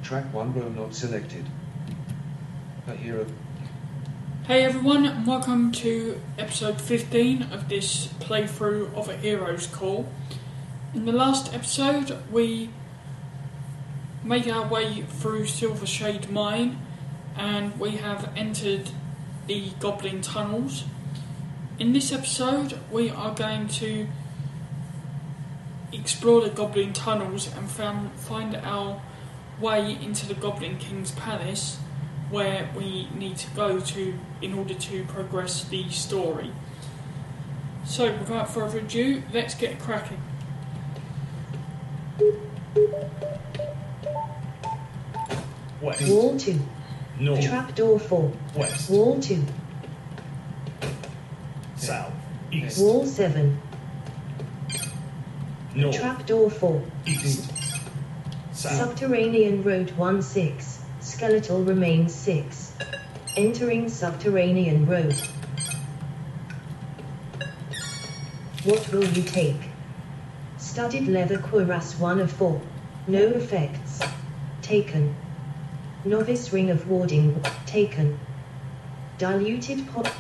Track 1 row not selected. A hero. Hey everyone, and welcome to episode 15 of this playthrough of A Hero's Call. In the last episode, we made our way through Silvershade Mine, and we have entered the Goblin Tunnels. In this episode, we are going to explore the Goblin Tunnels and find our way into the Goblin King's Palace, where we need to go to in order to progress the story. So, without further ado, let's get cracking. West. Wall 2. North. Trapdoor 4. West. Wall 2. South. East. Wall 7. North. Trapdoor 4. East. South. Subterranean Road 16. Skeletal Remains 6. Entering Subterranean Road. What will you take? Studded leather cuirass 1 of 4. No effects. Taken. Novice ring of warding. Taken. Diluted pot.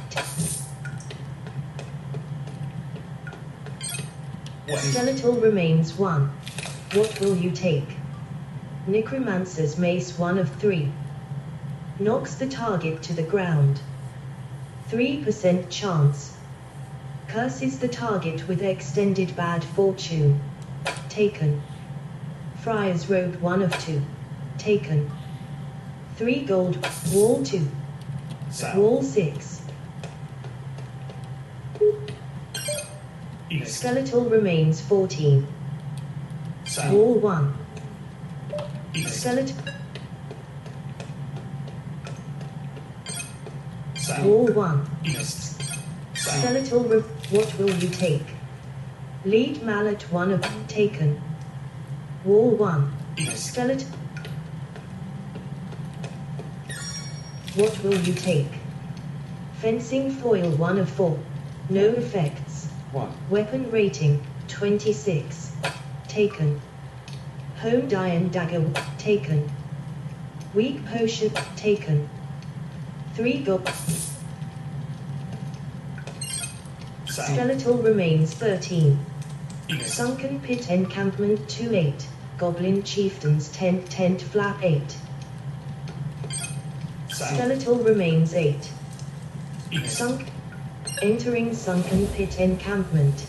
West. Skeletal Remains 1. What will you take? Necromancer's Mace 1 of 3. Knocks the target to the ground. 3% chance. Curses the target with extended bad fortune. Taken. Friar's Robe 1 of 2. Taken. 3 gold. Wall 2. South. Wall 6. East. Skeletal Remains 14. South. Wall 1. East. Skeletal. South. Wall 1. East. South. Skeletal what will you take? Lead mallet 1 of taken. Wall 1. East. Skeletal. What will you take? Fencing foil 1 of 4. No effects. 1. Weapon rating 26. Taken. Honed iron dagger taken. Weak potion taken. 3 gold. South. Skeletal Remains 13. East. Sunken Pit Encampment 2-8. Goblin Chieftains Tent Flap 8. South. Skeletal Remains 8. East. Entering Sunken Pit Encampment.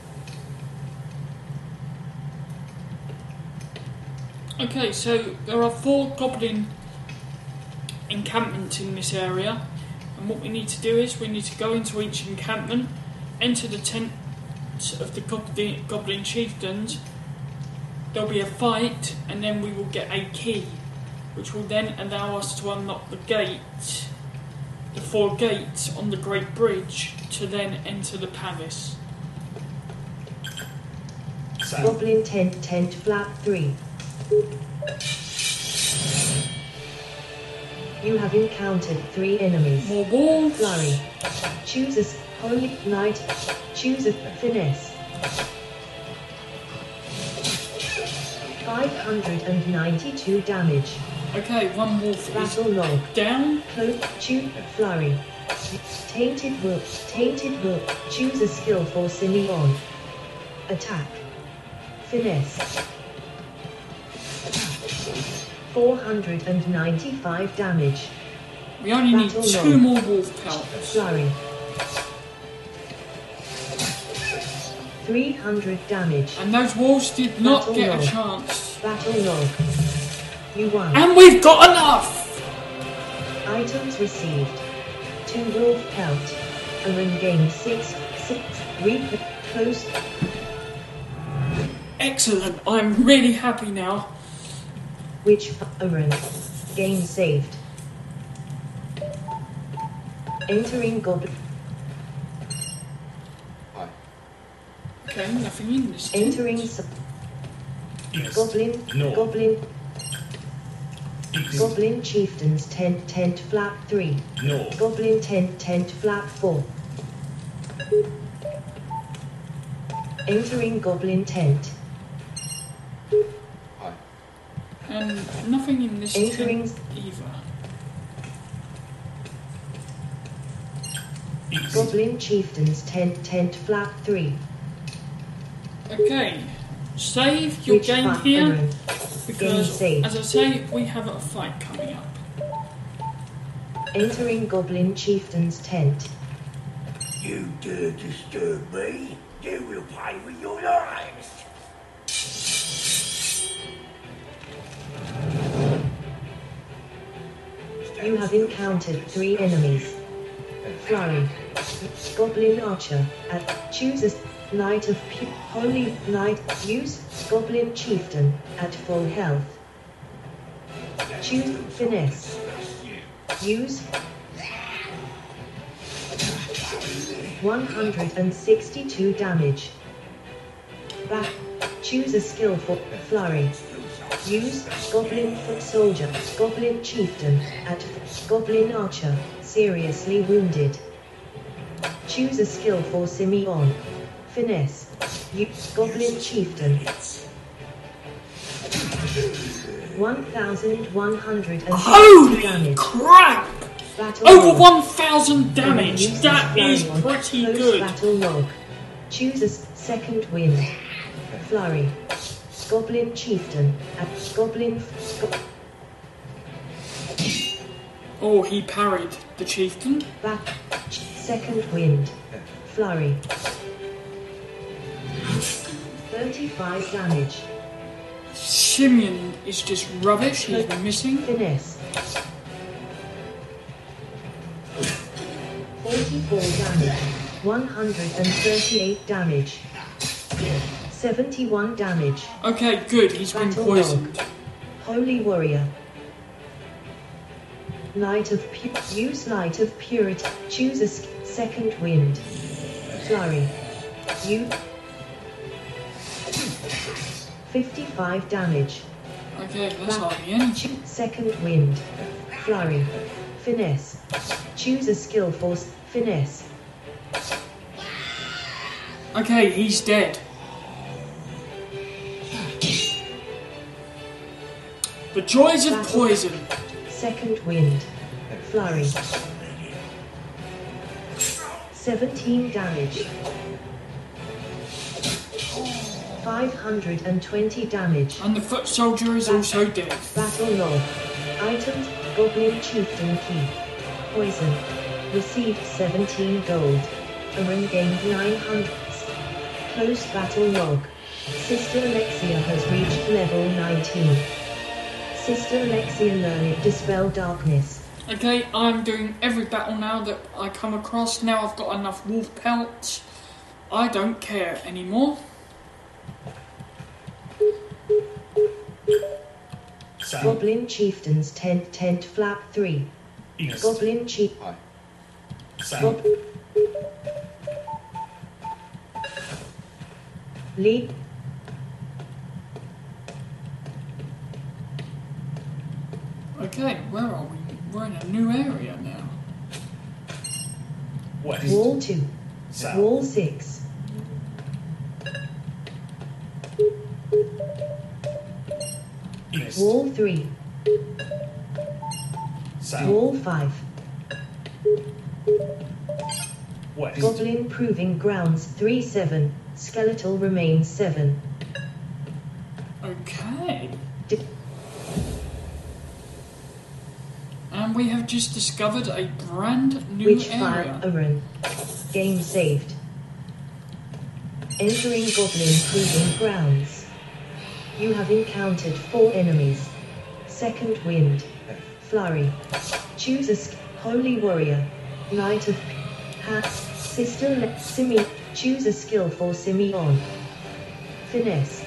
Okay, so there are 4 Goblin encampments in this area, and what we need to do is we need to go into each encampment, enter the tent of the Goblin Chieftains. There'll be a fight, and then we will get a key, which will then allow us to unlock the gate, the 4 gates on the Great Bridge, to then enter the palace. South. Goblin Tent Flap 3. You have encountered 3 enemies. More wolves. Flurry. Choose a Holy Knight. Choose a Finesse. 592 damage. Okay, 1 wolf is Battle log. down. Cloak. Choose Flurry. Tainted Book. Tainted Book. Choose a skill for Simeon. Attack. Finesse. 495 damage. We only need Battle 2 log. more wolf pelts. Flurry. 300 damage. And those wolves did not Battle get a log. chance. Battle log. You won. And we've got enough! Items received. 2 wolf pelt. Aran gain 6. Reaper. Close. Excellent, I'm really happy now. Which Aran. Game saved. Entering Goblin. Hi. Okay, nothing in this. Entering East. Goblin. North. Goblin. East. Goblin Chieftains Tent Flap 3. North. Goblin Tent Flap 4. Entering Goblin Tent. Hi. And nothing in this Entering- tent either. Goblin Chieftain's tent flap 3. Okay, save your Which game part, here Aaron? because, saved. as I say, we have a fight coming up. Entering Goblin Chieftain's tent. You dare disturb me, you will pay with your lives. You have encountered 3 enemies. Flurry. Goblin Archer. Choose a Knight of Holy Knight. Use Goblin Chieftain at full health. Choose Finesse. Use 162 damage. Back. Choose a skill for Flurry. Use Goblin Foot Soldier. Goblin Chieftain at Goblin Archer. Seriously wounded. Choose a skill for Simeon. Finesse. Use Goblin Chieftain. 1,160 Holy damage. crap! Battle Over log. 1,000 damage! Use That this is flurry on pretty close good. Battle log. Choose a second wind. Flurry. Goblin Chieftain at Goblin. Oh, he parried the chieftain. Back. Second wind. Flurry. 35 damage. Simeon is just rubbish, he's missing. Finesse. 44 damage. 138 damage. 71 damage. Okay, good, he's been Battle poisoned. Holy Warrior. Light of use Light of Purity. Choose a second wind. Flurry. You 55 damage. Okay, that's hardly any. Second wind. Flurry. Finesse. Choose a skill force. Finesse. Okay, he's dead. The joys of poison. Second wind. Flurry. 17 damage. 520 damage. And the foot soldier is also dead. Battle log. Items. Goblin Chieftain Key. Poison. Received 17 gold. Aaron gained 900. Close battle log. Sister Alexia has reached level 19. Sister Alexia learned Dispel Darkness. Okay, I'm doing every battle now that I come across. Now I've got enough wolf pelts. I don't care anymore. Sound. Goblin Chieftain's tent flap 3. East. Goblin Chief. Hi. Sound. Lead. Okay, where are we? We're in a new area now. West. Wall 2. South. Wall 6. East. Wall 3. South. Wall 5. West. Goblin Proving Grounds 3-7. Skeletal Remains 7. Okay. D- And we have just discovered a brand new Witchfire area. Aaron. Game saved. Entering Goblin Proving Grounds. You have encountered 4 enemies. Second wind. Flurry. Choose a Holy Warrior. Knight of Sister Simi. Choose a skill for Simeon. Finesse.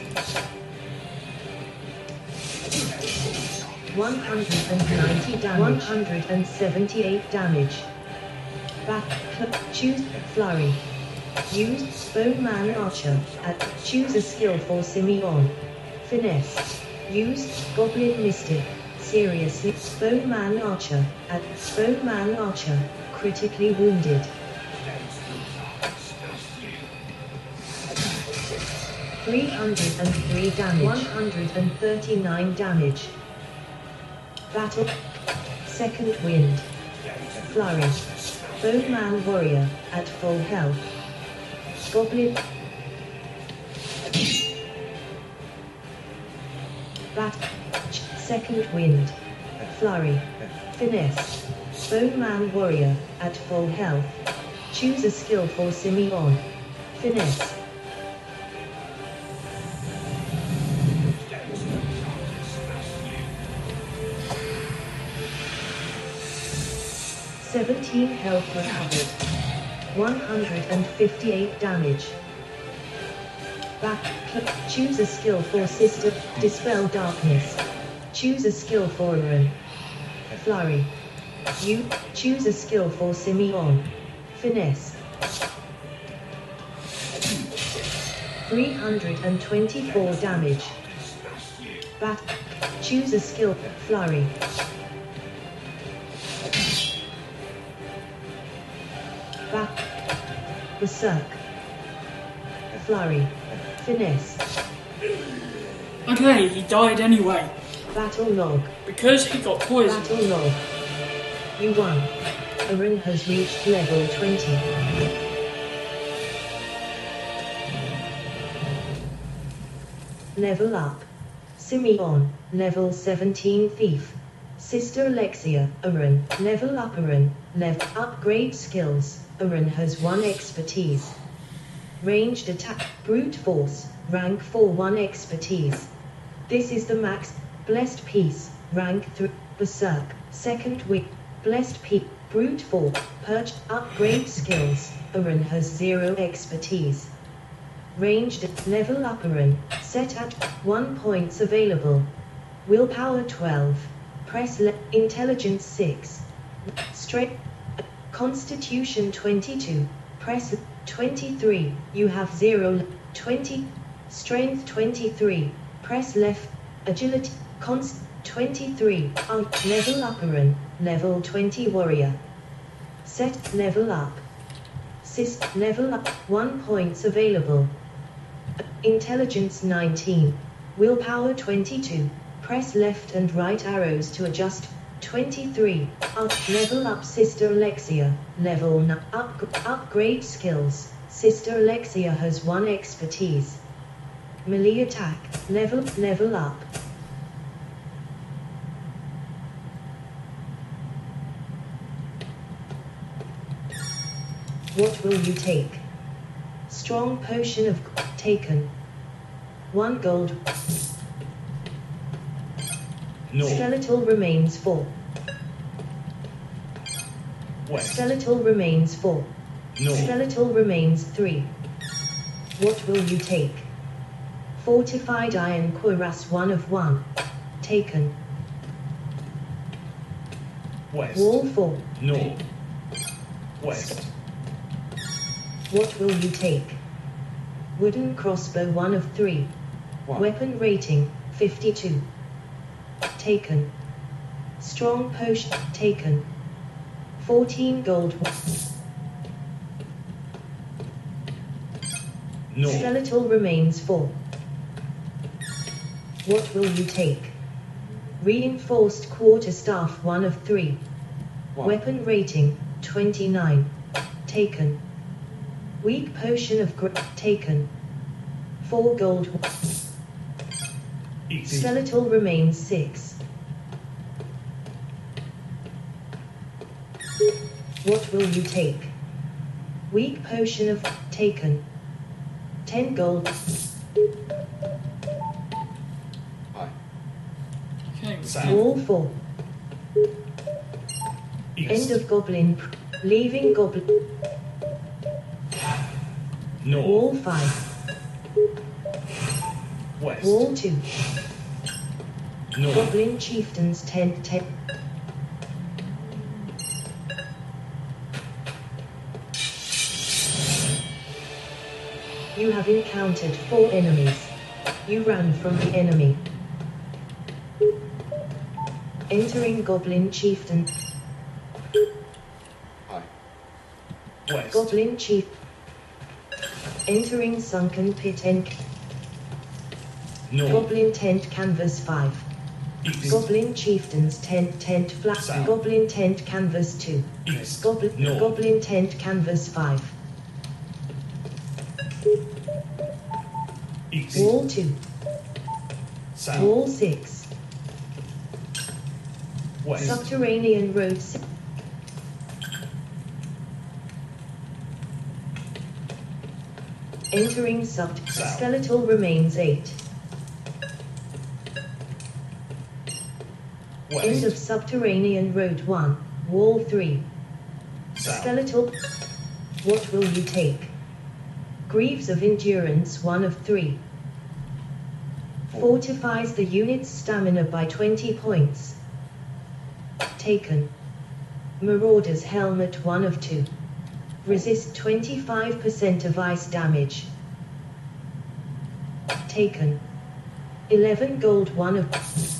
190 damage. 178 damage. Back. Choose Flurry. Use Bone Man Archer. Choose a skill for Simeon. Finesse. Use Goblin Mystic. Seriously. Bone Man Archer. Bone Man Archer. Critically wounded. 303 damage. 139 damage. Battle. Second wind. Flurry. Bowman warrior at full health. Goblin. Second wind. Flurry. Finesse. Bowman warrior at full health. Choose a skill for Simeon. Finesse. "17 health recovered. 158 damage. Choose a skill for Sister. Dispel darkness. Choose a skill for Aaron. Flurry. You choose a skill for Simeon. Finesse. 324 damage. Choose a skill. Flurry. Berserk. Flurry. Finesse. Okay, he died anyway. Battle log. Because he got poisoned. Battle log. You won. Aaron has reached level 20. Level up. Simeon, level 17 thief. Sister Alexia, Aaron, level up Aaron, upgrade skills. Aaron has 1 expertise. Ranged attack, brute force, rank 4 1 expertise. This is the max. Blessed peace, rank 3, berserk, second week, blessed peace, brute force, purge, upgrade skills. Aaron has 0 expertise. Ranged, level up Aaron, set at 1 points available. Willpower 12. Press intelligence 6. Strength, constitution 22. Press 23. You have 0. 20. Strength 23. Press left. Agility. 23. Level up Aaron. Level 20 warrior. Set. Level up. Level up. 1 points available. Intelligence 19. Willpower 22. Press left and right arrows to adjust. 23. Level up Sister Alexia. Level 9. Upgrade skills. Sister Alexia has 1 expertise. Melee attack. Level up. What will you take? Strong potion of taken. 1 gold. No. Skeletal remains 4. West. Skeletal remains 4. No. Skeletal remains 3. What will you take? Fortified iron cuirass 1 of 1. Taken. West. Wall 4. No. West. What will you take? Wooden crossbow 1 of 3. 1. Weapon rating 52. Taken. Strong potion taken. 14 gold. No. Skeletal remains 4. What will you take? Reinforced quarterstaff 1 of 3. 1. Weapon rating 29. Taken. Weak potion of taken. 4 gold. East. Skeletal remains 6. What will you take? Weak potion of taken. 10 gold. Aye. Okay. South. Wall 4. East. End of goblin. Leaving goblin. North. Wall 5. West. Wall 2. North. Goblin chieftains 10. You have encountered 4 enemies. You run from the enemy. Entering Goblin Chieftain. Aye. West. Goblin Chief. Entering Sunken Pit North. Goblin tent canvas 5. East. Goblin chieftain's tent flat. South. Goblin tent canvas 2. East. Goblin North. Goblin tent canvas 5. East. Wall 2. South. Wall 6. West. Subterranean road 6. Entering South. skeletal remains 8. End West. of subterranean road 1. Wall 3. South. Skeletal. What will you take? Greaves of Endurance 1 of 3. Fortifies the unit's stamina by 20 points. Taken. Marauder's Helmet 1 of 2. Resist 25% of ice damage. Taken. 11 gold 1 of...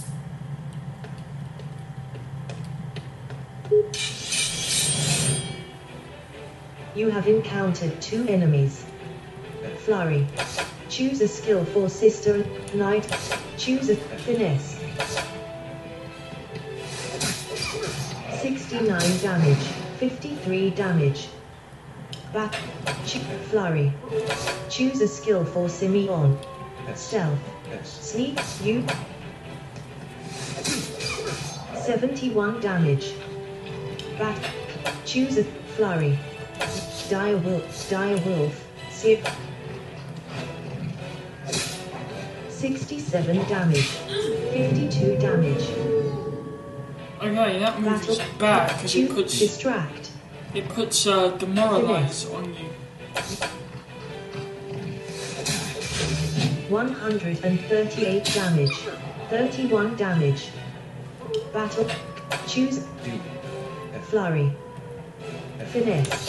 You have encountered 2 enemies. Flurry. Choose a skill for Sister Knight. Choose a Finesse. 69 damage. 53 damage. Back. Flurry. Choose a skill for Simeon. Yes. Stealth. Yes. Sneak. You. 71 damage. Back. Choose a Flurry. Dire Wolf. Dire Wolf. 67 damage. 52 damage. Okay, that move is bad because it puts Distract. demoralize on you. 138 damage. 31 damage. Battle. Choose D. F. Flurry. F. Finesse.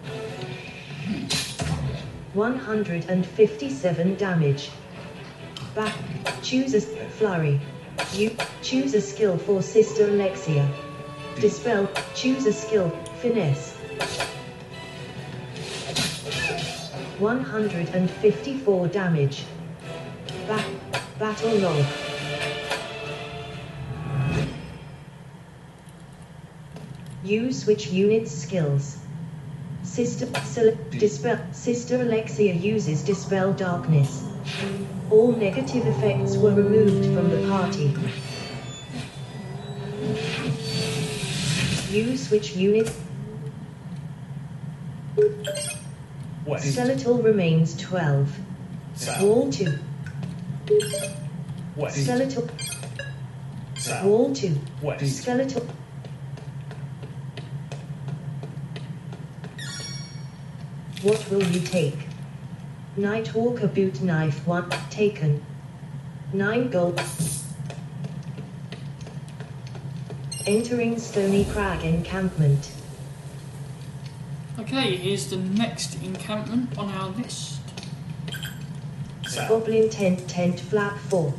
157 damage. Back. Choose a Flurry. You choose a skill for Sister Alexia. Dispel. Choose a skill. Finesse. 154 damage. Back. Battle log. Use switch units skills. Dispel. Sister Alexia uses Dispel Darkness. All negative effects were removed from the party. Use switch unit. West. Skeletal remains 12. South. Wall 2. West. Skeletal. South. Wall 2. West. Skeletal. What will you take? Nightwalker boot knife 1 taken. 9 gold. Entering Stony Crag encampment. Okay, here's the next encampment on our list. South. Goblin tent flap 4.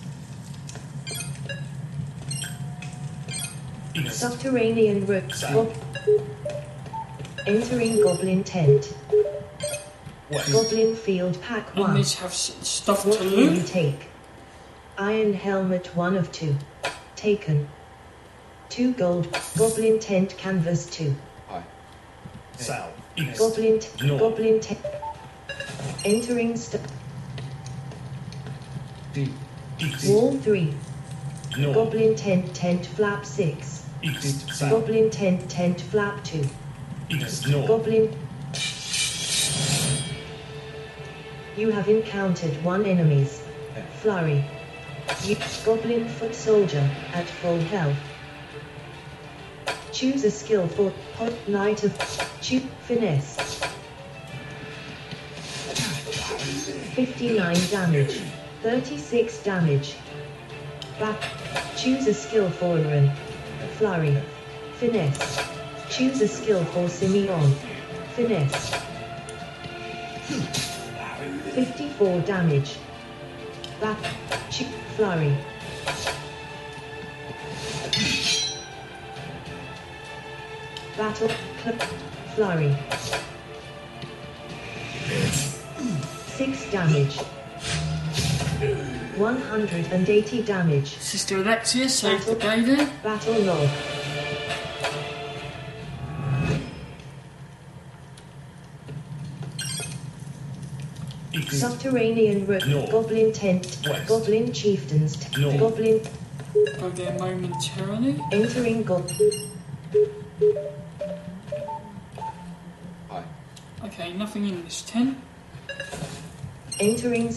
East. Subterranean road. South. Entering Goblin tent. West. Goblin field pack 1. Enemies have stuff What to will you loot. take? Iron helmet 1 of 2. Taken. 2 gold. Goblin tent canvas 2. I. South. East. North. Goblin tent. Entering D. East. wall 3. North. Goblin tent flap 6. East. South. Goblin tent flap 2. East. North. Goblin. You have encountered 1 enemies. F. Flurry. Goblin foot soldier at full health. Choose a skill for Hot Knight of Finesse. 59 damage. 36 damage. Back. Choose a skill for Aaron. Flurry. Finesse. Choose a skill for Simeon. Finesse. 54 damage. Back. Flurry. Battle. Flurry. 6 damage. 180 damage. Sister Alexia saved the day there. Battle log. East. Subterranean rook. North. Goblin tent. West. Goblin chieftains. North. Goblin Go there momentarily. entering Hi. Okay, nothing in this tent. entering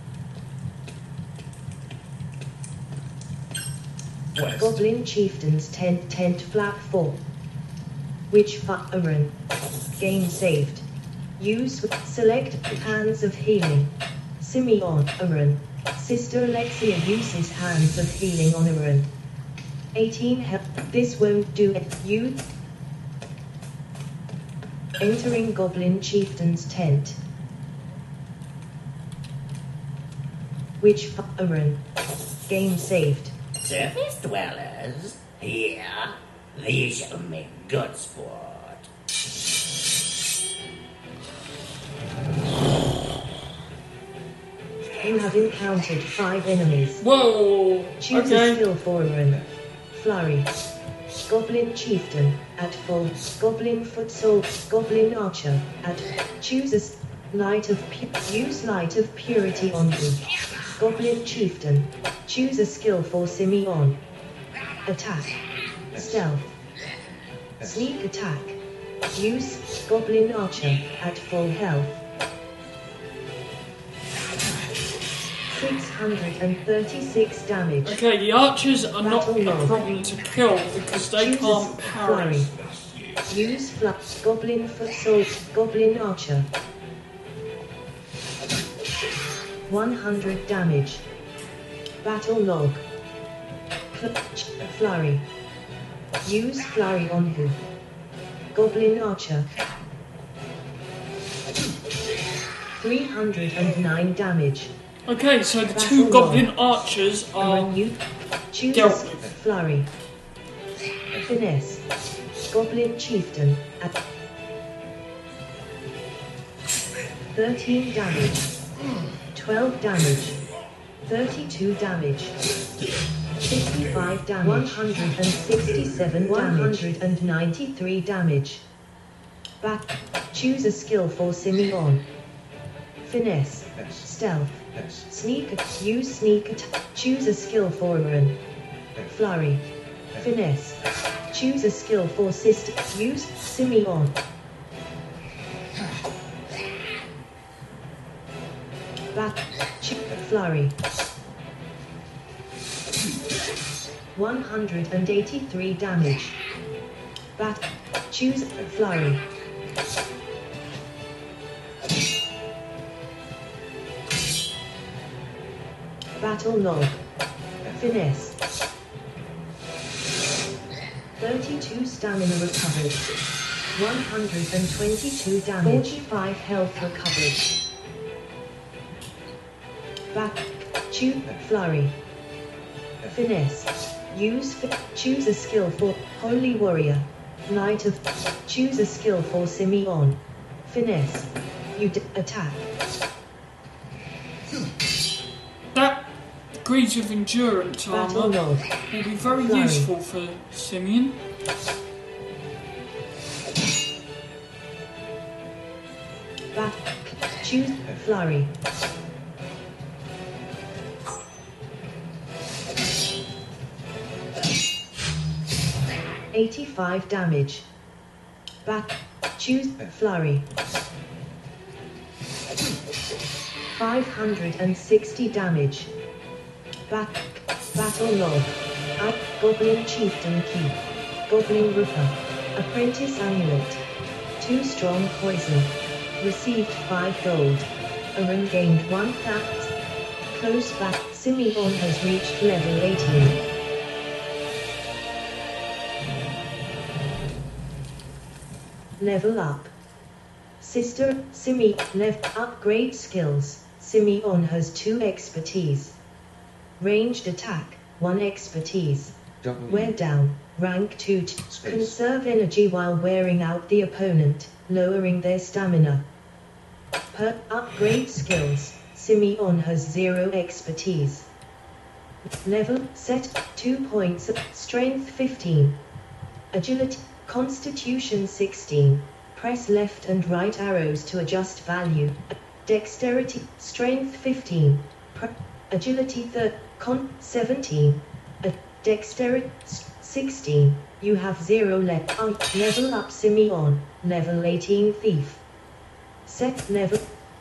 West. Goblin chieftains tent flap 4. Witch Firen. Game saved. Use select Hands of Healing. Simeon Aaron. Sister Alexia uses Hands of Healing on Aaron. 18 health. This won't do it. You entering Goblin chieftain's tent. Witch Firen. Game saved. Surface dwellers, here, these shall make good sport. You have encountered 5 enemies. Whoa! Choose a Okay. skill for Aaron. Flurry. Goblin Chieftain at full. Goblin Foot Soldier. Goblin Archer at. Choose a Light of use Light of Purity on you. Goblin Chieftain. Choose a skill for Simeon. Attack. Stealth. Sneak attack. Use Goblin Archer at full health. 636 damage. Okay, the archers are not Battle a log. problem to kill because they Choose a can't parry. flurry. Use flux. Goblin Foot Soldier. Goblin Archer. 100 damage. Battle log. Flurry. Use flurry on who? Goblin Archer. 309 damage. Okay, so the Battle two log. goblin archers And are when you choose dealt a with. flurry. Finesse. Goblin Chieftain at 13 damage. 12 damage. 32 damage. 65 damage. 167 damage. 193 damage. Back. Choose a skill for Simeon. Finesse. Yes. Stealth. Yes. Sneak. Use sneak attack. Choose a skill for Aaron. Flurry. Finesse. Choose a skill for Sister. Use Simeon. Back. Flurry. 183 damage. Back. Choose Flurry. Battle log. Finesse. 32 stamina recovered. 122 damage. 45 health recovered. Back. Choose flurry. Finesse. Choose a skill for Holy Warrior. Knight of. Choose a skill for Simeon. Finesse. Attack. That Greaves of Endurance Battle armour log. will be very Flurry. useful for Simeon. Back. Choose flurry. $85 damage. Back. Choose flurry. 560 damage. Back. Battle log. Up. Goblin Chieftain Key. Goblin Ripper. Apprentice Amulet. 2 strong poison. Received 5 gold. Aaron gained 1 fact. Close back. Simeon has reached level 18. Level up. Sister, left upgrade skills. Simeon has 2 expertise. Ranged attack, 1 expertise. Wear down, rank 2. Space. Conserve energy while wearing out the opponent, lowering their stamina. Per upgrade skills, Simeon has 0 expertise. Level, set, 2 points, strength 15. Agility, constitution 16. Press left and right arrows to adjust value. Dexterity, strength 15. Agility 17. Dexterity 16. You have 0 left. Level up Simeon. Level 18 Thief. Set level.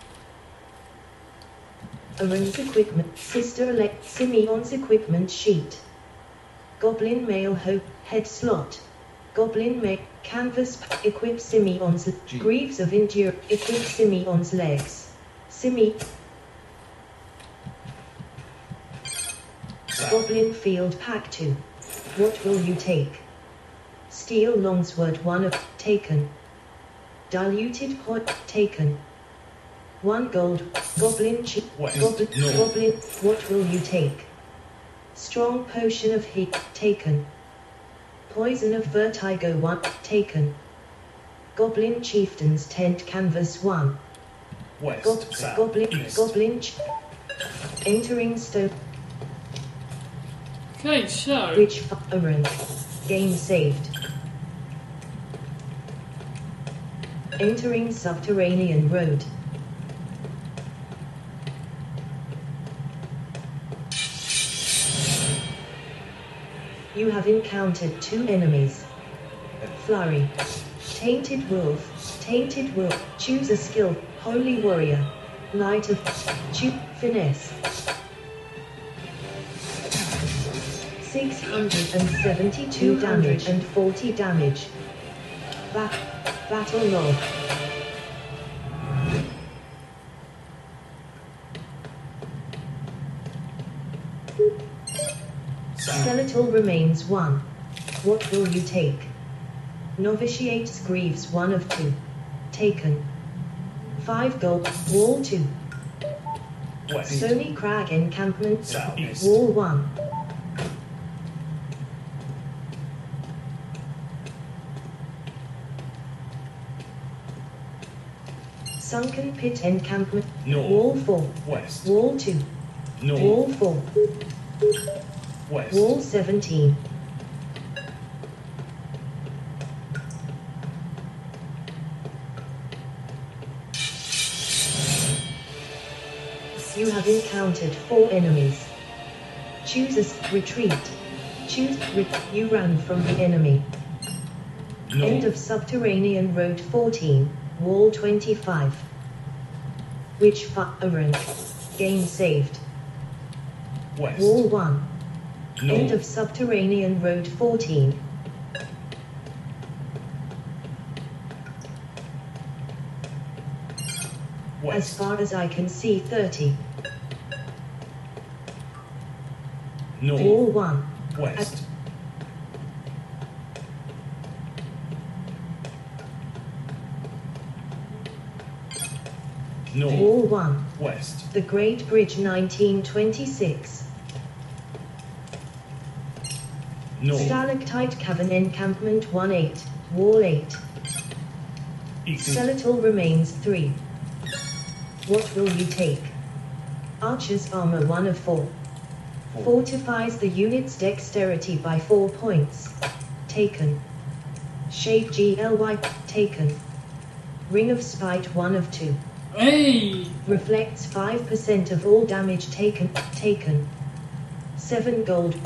Aaron's equipment. Sister elect Simeon's equipment sheet. Goblin male head slot. Goblin male canvas equip Simeon's Greaves of Endure equip Simeon's legs. Goblin field pack 2. What will you take? Steel longsword 1 of taken. Diluted pot taken. 1 gold. Goblin Goblin. What will you take? Strong potion of heat taken. Poison of vertigo 1 taken. Goblin chieftain's tent canvas 1. West, south, Goblin east. Entering stone. Okay, so Witch Aaron. Game saved. Entering subterranean road. You have encountered 2 enemies. Flurry. Tainted Wolf. Choose a skill. Holy Warrior. Light of Finesse. 672 damage and 40 damage. Battle log. Skeletal remains 1. What will you take? Novitiate's Greaves 1 of 2. Taken. 5 gold. Wall 2. West, Sony Crag encampment. south, east. Wall 1. Sunken Pit encampment. North. Wall 4. West, Wall 2. north, Wall 4. west, Wall 17. You have encountered 4 enemies. Choose a retreat. You run from the enemy. End north, of subterranean road 14, wall 25. Witch Aaron. Game saved. west, Wall 1. End north, of subterranean road 14. As west, far as I can see 30. north, Wall 1. west, north, Wall 1. west, The Great Bridge 1926. north, Stalactite Cavern encampment 18. Wall 8. east, Skeletal remains 3. What will you take? Archer's armor 1 of 4. Fortifies the unit's dexterity by 4 points. Taken. Shade GLY. Taken. Ring of Spite 1 of 2. hey, Reflects 5% of all damage taken. Taken. 7 gold.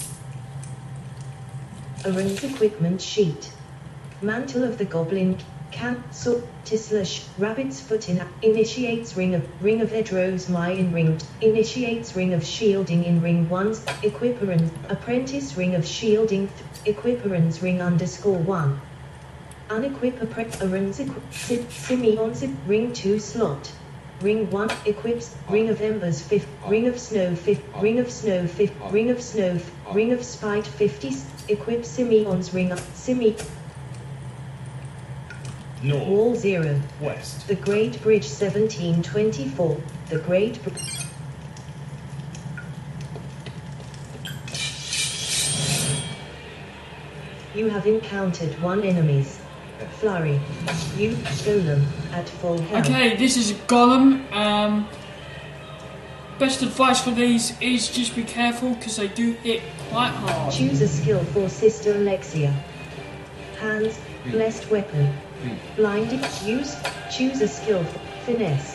Aaron's equipment sheet. Mantle of the Goblin. Tislish, Rabbit's Foot initiates Ring of Edrose in ring, initiates Ring of Shielding in ring 1, Equiparans, Apprentice Ring of Shielding, Equiparans Ring _1. Unequip Arans Simeon's Ring 2 slot. Ring 1 equips Ring of Embers 5th, Ring of Snow 5th, Ring of Snow 5th, Ring of Snow, Ring of Spite 50, equips Simeon's Ring north, Wall 0. west, The Great Bridge 1724. The Great Bridge. You have encountered 1 enemies. Flurry. You, Golem, at full health. okay, this is a golem. best advice for these is just be careful because they do hit quite hard. Choose a skill for Sister Alexia. Hands, blessed weapon. Blinded, use. Choose a skill for finesse.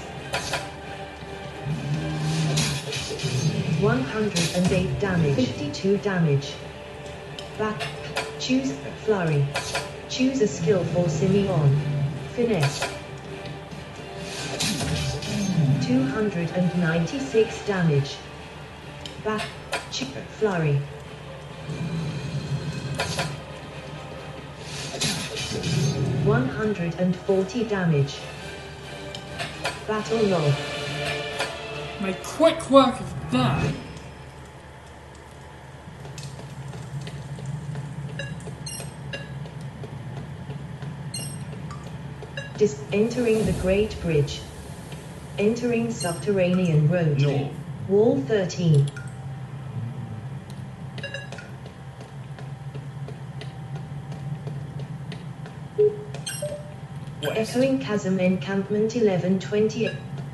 108 damage. 52 damage. Back. Choose flurry. Choose a skill for Simeon. Finesse. 296 damage. Back. Flurry. 140 damage. Battle log. Made quick work of that. Entering the Great Bridge. Entering Subterranean Road. North. Wall 13. West. Echoing Chasm Encampment 1120.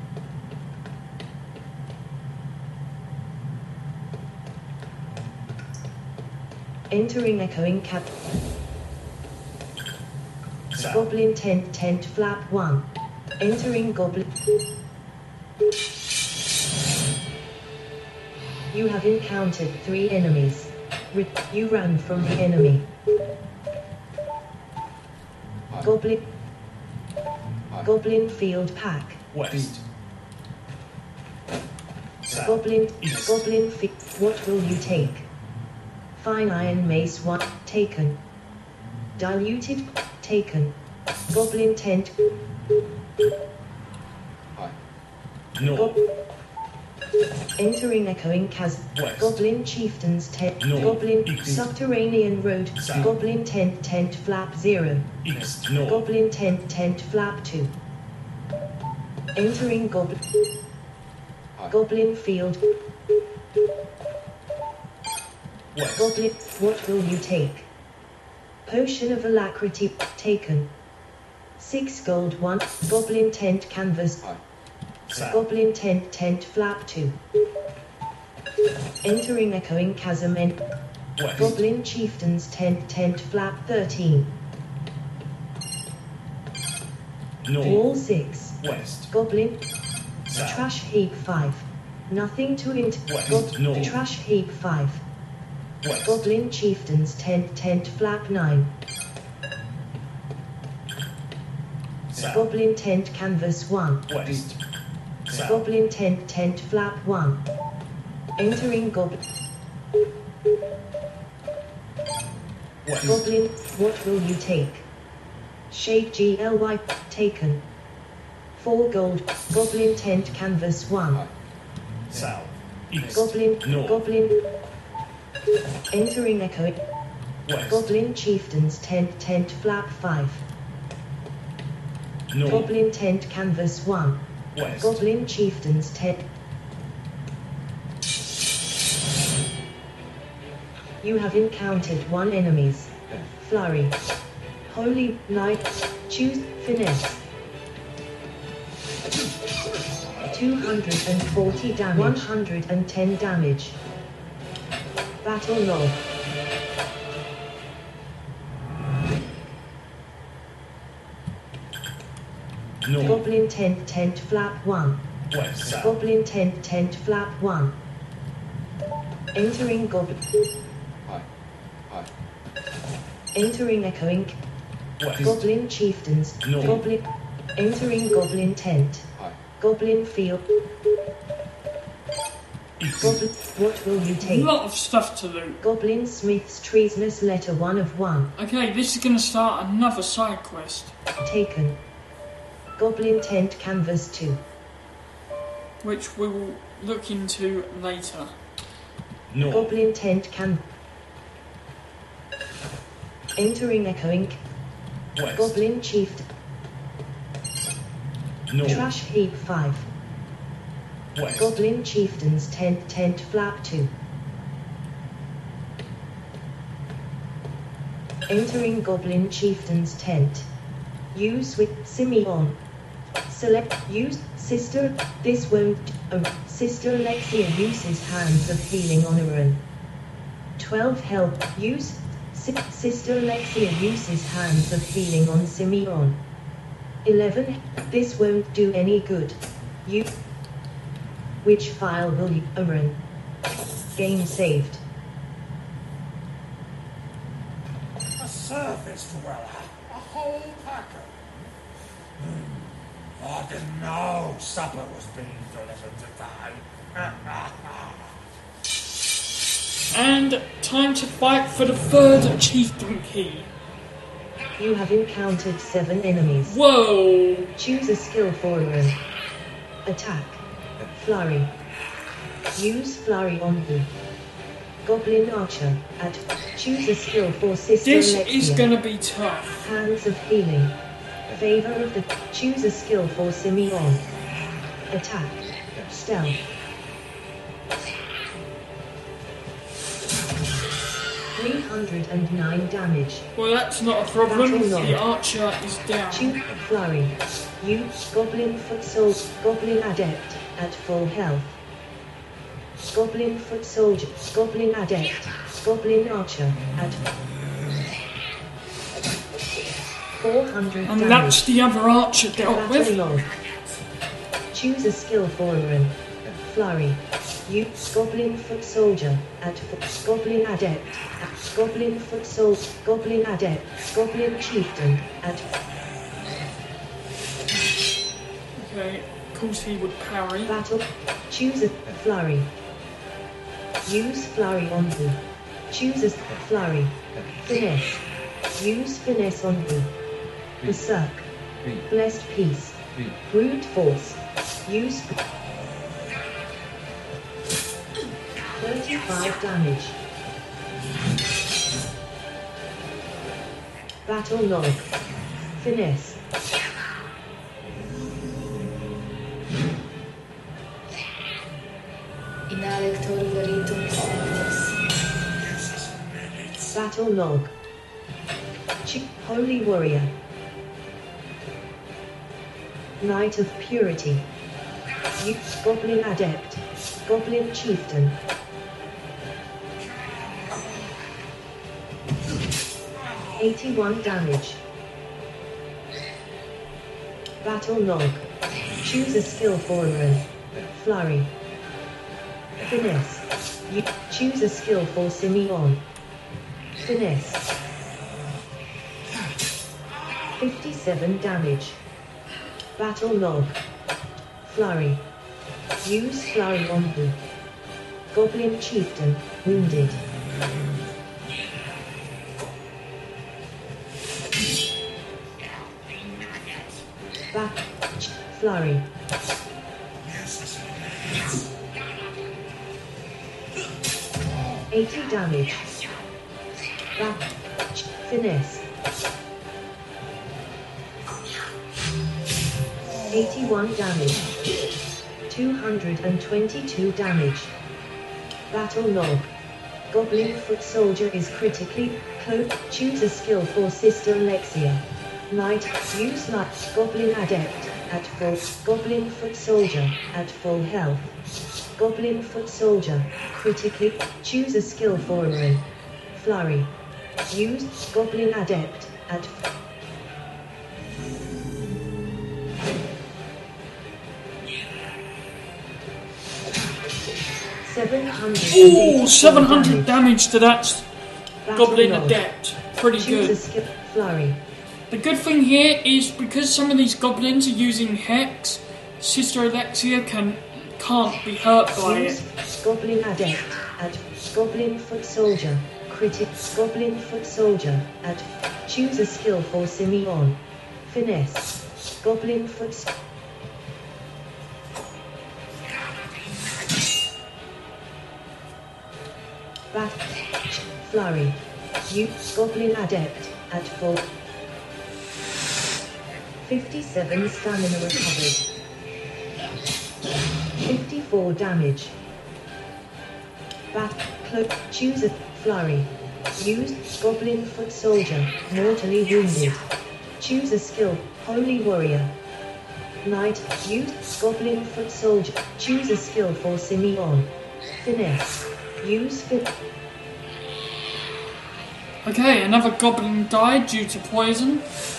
Entering Echoing Cap. South. Goblin tent flap 1. Entering Goblin. You have encountered 3 enemies. You run from the enemy. Goblin. Goblin Field Pack. West. South. Goblin. East. Goblin What will you take? Fine Iron Mace 1. Taken. Diluted. Taken. Goblin Tent. North. Entering Echoing Chasm. West. Goblin Chieftain's Tent. North. Goblin East. Subterranean Road. South. Goblin Tent Flap 0. East. North. Goblin tent flap 2. Entering Goblin. Goblin Field. West. Goblin. What will you take? Potion of Alacrity. Taken. 6 gold 1. Goblin Tent Canvas. South. Goblin Tent Flap 2. Entering Echoing Chasm. West. Goblin Chieftain's Tent Flap 13. North. Wall 6. West. Goblin. South. Trash Heap 5. Nothing to West. North. Trash Heap 5. West. Goblin Chieftain's Tent Flap 9. South. Goblin Tent Canvas 1. West. South. Goblin Tent Flap 1. Entering Goblin. West. Goblin. What will you take? Shade GLY. Taken. 4 gold. Goblin Tent Canvas 1. South. East. Goblin. North. Goblin. Entering Echo. West. Goblin Chieftain's Tent Flap 5. North. Goblin Tent Canvas 1. West. Goblin Chieftain's Tent. You have encountered 1 enemies. Flurry. Holy Knight. Choose finesse. 240 damage. 110 damage. Battle log. North. Goblin tent flap 1. West. South. Goblin tent flap 1. Entering Goblin. Entering Echoing. West. Goblin Chieftains. North. Goblin. Entering Goblin Tent. Goblin Field. East. Goblin. What will you A take? lot of stuff to loot. Goblin Smith's Treasonous Letter 1 of 1. Okay, this is going to start another side quest, Taken. Goblin Tent Canvas 2. which we will look into later. North. Goblin Tent Can. Entering Echoing. West. Goblin Chief. North. Trash Heap 5. West. Goblin Chieftain's Tent Flap 2. Entering Goblin Chieftain's Tent. Use with Simeon. Select Use Sister. This won't. Sister Alexia uses Hands of Healing on Aaron. 12 help. Use. Sister Alexia uses Hands of Healing on Simeon. 11. This won't do any good. You. Which file will you? Aaron. Game saved. A service, Dweller. A whole packer. I didn't know supper was being delivered today. And time to fight for the third chieftain key. You have encountered 7 enemies. Whoa! Choose a skill for Aaron. Attack. Flurry. Use Flurry on who? Goblin Archer. Choose a skill for Sister This Alexia. is gonna be tough. Hands of Healing. Favor of the. Choose a skill for Simeon. Attack. Stealth. 309 damage. Well, that's not a problem. Battle The Log. archer is down. Choose Flurry. Use Goblin Foot Soldier. Goblin Adept at full health. Goblin Foot Soldier. Goblin Adept. Goblin Archer at 400 And damage. that's the other archer dealt Battle with. Log. Choose a skill for Aaron. Flurry. Use Goblin Foot Soldier at Goblin Adept at Goblin Foot Soldier. Goblin Adept. Goblin Chieftain at. Okay, of course he would parry. Battle. Choose a Flurry. Use Flurry on who? Choose a Flurry. Finesse. Use Finesse on who? Berserk. Blessed Peace. Brute Force. Use 35 damage. Battle Log. Finesse. Battle Log. Holy Warrior. Knight of Purity. Use Goblin Adept. Goblin Chieftain. $81 damage. Battle Log. Choose a skill for Aaron. Flurry. Finesse. You choose a skill for Simeon. Finesse. 57 damage. Battle Log. Flurry. Use Flurry on who? Goblin Chieftain, wounded. Back. Flurry. $80 damage. Back. Finesse. 81 damage. 222 damage. Battle Log. Goblin Foot Soldier is critically close. Choose a skill for Sister Alexia. Knight. Use Light. Goblin Adept at full. Goblin Foot Soldier at full health. Goblin Foot Soldier. Critically. Choose a skill for Aaron. Flurry. Use Goblin Adept at. Ooh, 700 damage to that Goblin Log. Adept. Pretty Choose a good. skill. Flurry. The good thing here is because some of these goblins are using Hex, Sister Alexia can't be hurt by Use it. Goblin Adept at Goblin Foot Soldier. Critic Goblin Foot Soldier at. Choose a skill for Simeon. Finesse. Goblin Foot. Back. Flurry. Use Goblin Adept at full. 57 stamina recovered. 54 damage. Bat. Cloak. Choose a Flurry. Use Goblin Foot Soldier. Mortally wounded. Choose a skill. Holy Warrior. Knight, use Goblin Foot Soldier. Choose a skill for Simeon. Finesse. Use fit. Okay, another goblin died due to poison.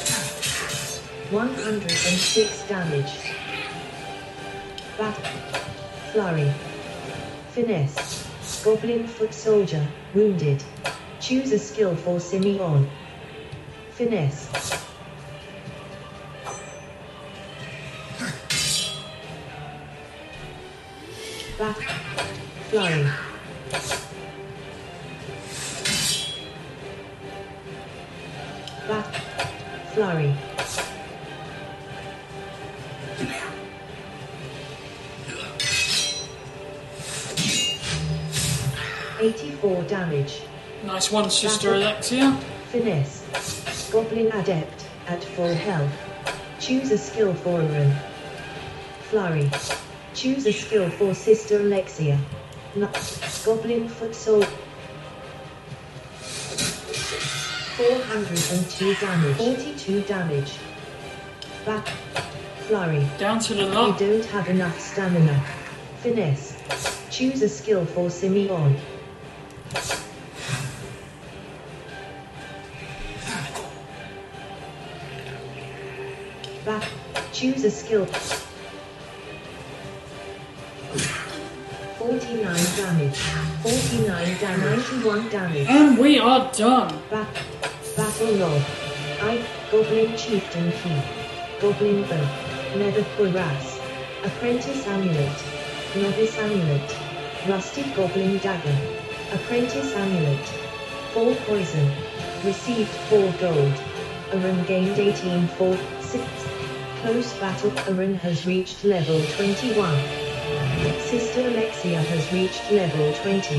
106 damage. Battle. Flurry. Finesse. Goblin Foot Soldier, wounded. Choose a skill for Simeon. Finesse. Battle. Flurry. Battle. Flurry. $84 damage. Nice one, Sister Alexia. Finesse. Goblin Adept, at full health. Choose a skill for Aaron. Flurry. Choose a skill for Sister Alexia. Goblin Foot Soldier. 402 damage. 42 damage. Back. Flurry. Down to the You lot. don't have enough stamina. Finesse. Choose a skill for Simeon. Back. Choose a skill. 49 damage. 49 damage. 91 damage. And we are done. Battle log. Goblin Chieftain Key. Goblin Bow. Nether Cuirass. Apprentice Amulet. Novice Amulet. Rusted Goblin Dagger. Apprentice Amulet. 4 poison. Received 4 gold. Aaron gained 18 for 6. Close battle. Aaron has reached level 21. Sister Alexia has reached level 20.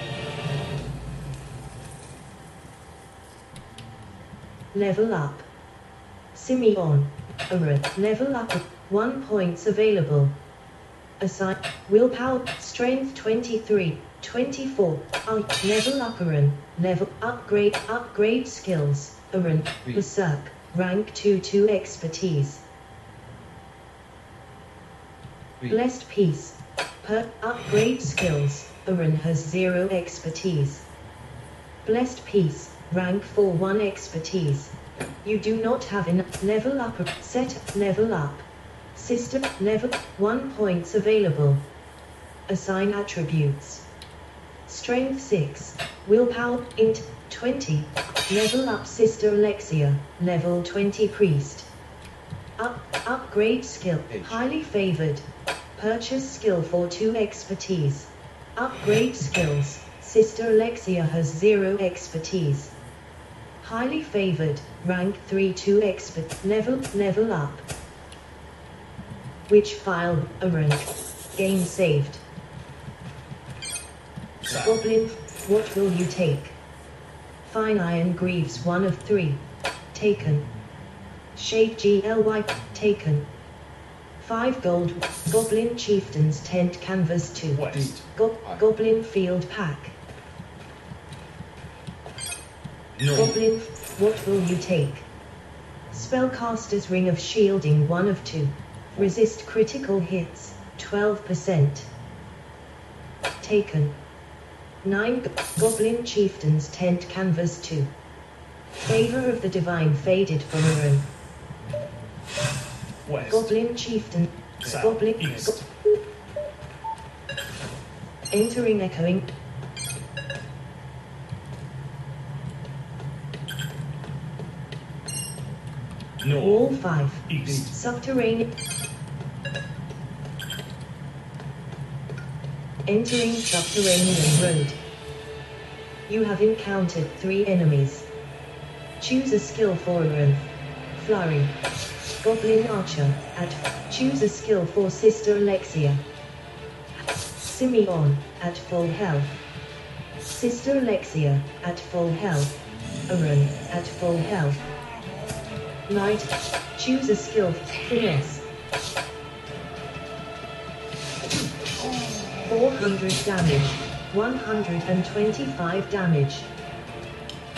Level up. Simeon. Aaron. Level up. 1 points available. Assign. Willpower. Strength 23. 24. Level up Aaron. Level. Upgrade skills. Aaron. Berserk. Rank 2 expertise. Blessed Peace. Upgrade skills. Aaron has 0 expertise. Blessed Peace. Rank 4 1 expertise. You do not have enough. Level up. Set. Level up. Sister. Level. 1 points available. Assign attributes. Strength 6. Willpower. Int. 20. Level up Sister Alexia. Level 20 Priest. Upgrade skill. Highly favored. Purchase skill for 2 expertise. Upgrade skills. Sister Alexia has 0 expertise. Highly favored. Rank 3 2 expert. Level up. Which file? Aaron. Game saved. Goblin. What will you take? Fine Iron Greaves 1 of 3. Taken. Shade GLY. Taken. 5 gold. Goblin Chieftain's Tent Canvas 2. West. Goblin Field Pack. North. Goblin. What will you take? Spellcaster's Ring of Shielding 1 of 2. Resist critical hits. 12%. Taken. 9 Goblin Chieftain's Tent Canvas 2. Favor of the Divine faded from Aaron. West. Goblin Chieftain. South. Goblin. East. Entering echoing. North. Wall 5. East. Subterranean. Entering subterranean road. You have encountered 3 enemies. Choose a skill for Aaron. Flurry. Goblin Archer. Choose a skill for Sister Alexia. Simeon. At full health. Sister Alexia. At full health. Aaron. At full health. Knight. Choose a skill. Finesse. 400 damage. 125 damage.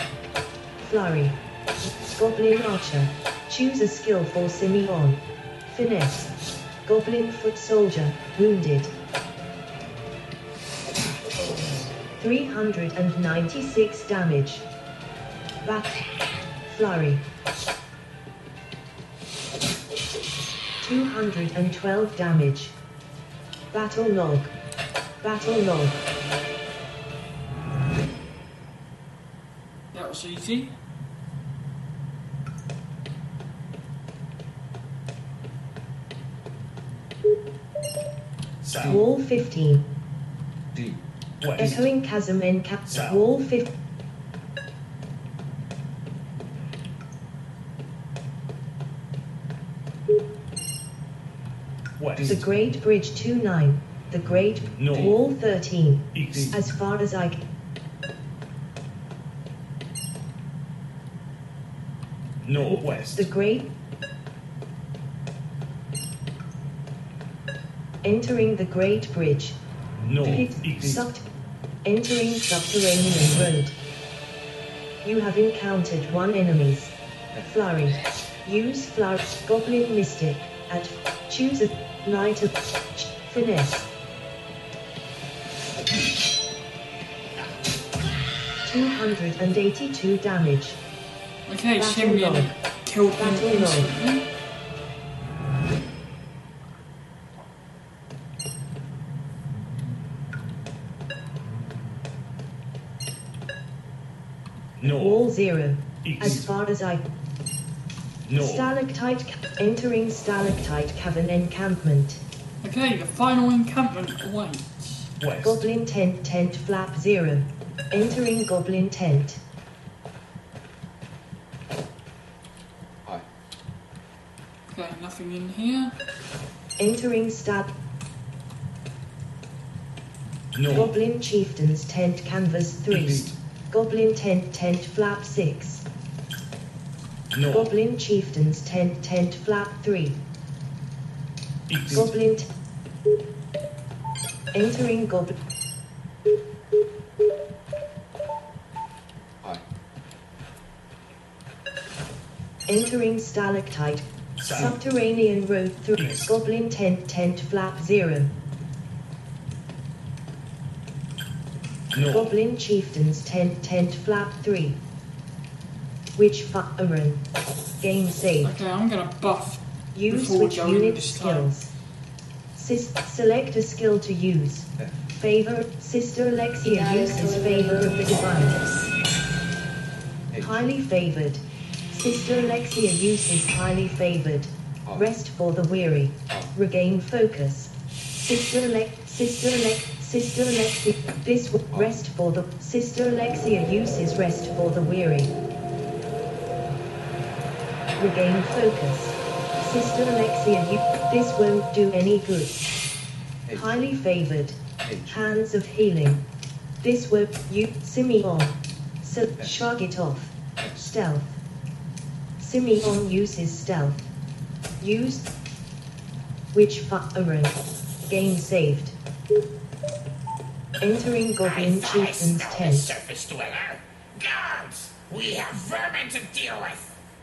Flurry. Goblin Archer. Choose a skill for Simeon. Finesse. Goblin foot soldier, wounded. 396 damage. Bat. Flurry. 212 damage. Battle log. Battle log. That was easy. South. Wall 15. D. West. Echoing chasm in South. Wall 15. West. The Great Bridge 29. The Great North. Wall 13. East. As far as I can. Northwest. The Great. Entering the Great Bridge. Pit. Northeast. Entering subterranean road. You have encountered one enemies. Flurry. Use flurry. Goblin Mystic. At. Choose a knight of finesse. 282 damage. Okay, Battle Simeon log. killed him Battle log. instantly. North. Wall 0. As East. far as I. North. Entering stalactite cavern encampment. Okay, the final encampment awaits. West. Goblin tent flap 0. Entering goblin tent. Hi. Okay, nothing in here. Entering stab. North. Goblin chieftain's tent canvas 3. East. Goblin tent flap 6. North. Goblin chieftain's tent flap 3. East. Goblin entering goblin. Hi. Entering stalactite. South. Subterranean road through. East. Goblin tent flap 0. North. Goblin chieftain's tent flap 3. Witch Iron. Game saved. Okay, I'm gonna buff Use before switch going unit this time. skills. Select a skill to use. F. Favor. Sister Alexia uses favor of the divine. H. Highly favored. Sister Alexia uses highly favored. R. Rest for the weary. R. Regain focus. Sister Alexia. This rest for the Sister Alexia uses rest for the weary. Regain focus. Sister Alexia, this won't do any good. H. Highly favored. H. Hands of healing. This won't you Simeon. So shrug it off. S. Stealth. Simeon uses stealth. Used. Witch Iron. Game saved. Entering Goblin Chieftain's tent. Surface dweller. Guards! We have vermin to deal with.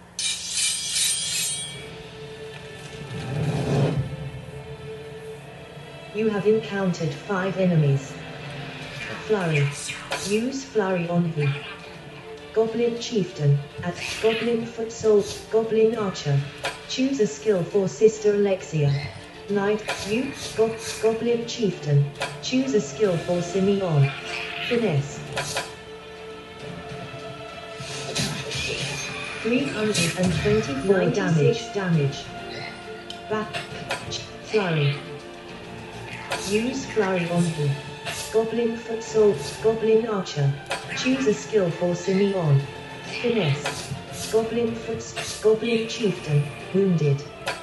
You have encountered 5 enemies. Flurry. Use flurry on who? Goblin Chieftain. At Goblin Foot Soul. Goblin Archer. Choose a skill for Sister Alexia. Knight. You. Goblin Chieftain. Choose a skill for Simeon. Finesse. 324 damage. Back. Flurry. Use flurry on who? Goblin Foot Soul. Goblin Archer. Choose a skill for Simeon. Finesse. Goblin Chieftain. Wounded.